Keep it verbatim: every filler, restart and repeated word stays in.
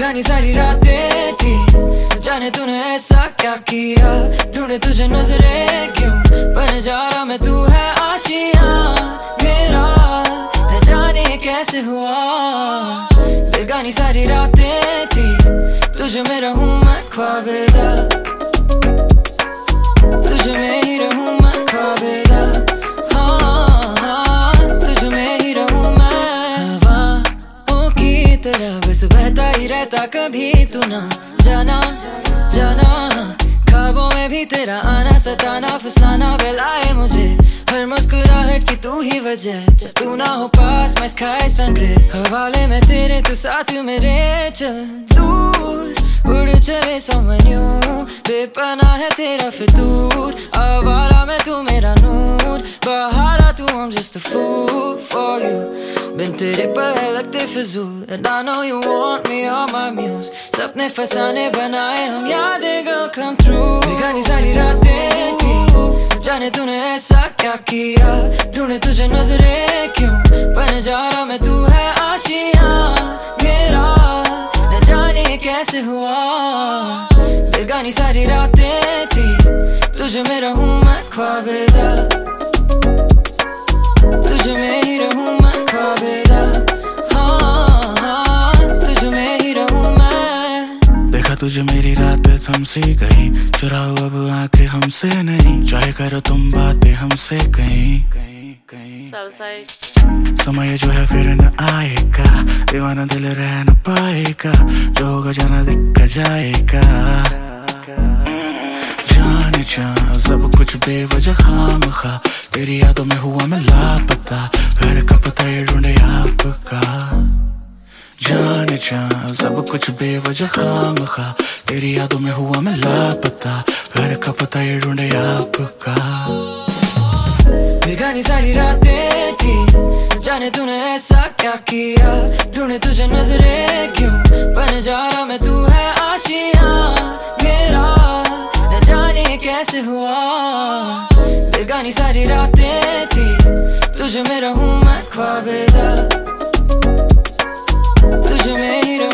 बेगानी सारी रातें थी, जाने तूने ऐसा क्या किया, ढूंढे तुझे नजरे क्यों, बन जा रहा मैं तू है आशिया मेरा, न जाने कैसे हुआ। बेगानी सारी रातें थी, तुझे में रहूं मैं ख्वाबेदा, तुझे में ही रहूं मैं ख्वाबेदा, हाँ हाँ तुझे में ही रहूं मैं। हवाओं की तरह बस बहता ही रहता, कभी तू ना जाना जाना, ख्वाबों में भी तेरा आना सताना फसाना बहलाए मुझे, हर मुस्कुराहट की तू ही वजह, जब तू ना हो पास my skies turn grey, हवाले में तेरे तू साथ मेरे, चल दूर उड़ चले somewhere new, बेपनाह है तेरा फितूर, आवारा मैं तू मेरा नूर, बहारा तू I'm just a fool for you, बिन तेरे पर है लगते फिजूल, and I know you want me on my muse, सपने फसाने बनाए हम, यादें girl come true। बेगानी सारी रातें थी, जाने तूने ऐसा क्या किया, ढूंढे तुझे नजरे क्यों, बन जा रहा मैं तू है आशिया मेरा, न जाने कैसे हुआ। बेगानी सारी रातें थी, तुझे में रहूं मैं ख्वाबेदा, तुझे में ही रहूं मैं ख्वाबेदा, हाँ हाँ तुझे में ही रहूं मैं। देखा तुझे मेरी रात थमसी गई, चुराओ अब आंखें हमसे नहीं, चाहे करो तुम बातें हमसे कहीं कहीं कहीं, समय जो है फिर न आएगा, दीवाना दिल रह न पाएगा, जो होगा जाना दिख जाएगा। जाने जा सब कुछ बेवजह खामखा, तेरी यादों में हुआ मैं लापता, घर का पता ये ढूंढे आपका। जाने जा सब कुछ बेवजह खामखा, तेरी यादों में हुआ मैं लापता, घर का पता ये ढूंढे आपका। बेगानी सारी रातें थी, जाने तूने ऐसा क्या किया, ढूंढे तुझे नजरे क्यों, बन जा रहा मैं तू है आशिया मेरा, न जाने कैसे हुआ। बेगानी सारी रातें थी, तुझे में रहूं मैं ख्वाबेदा, तुझे में ही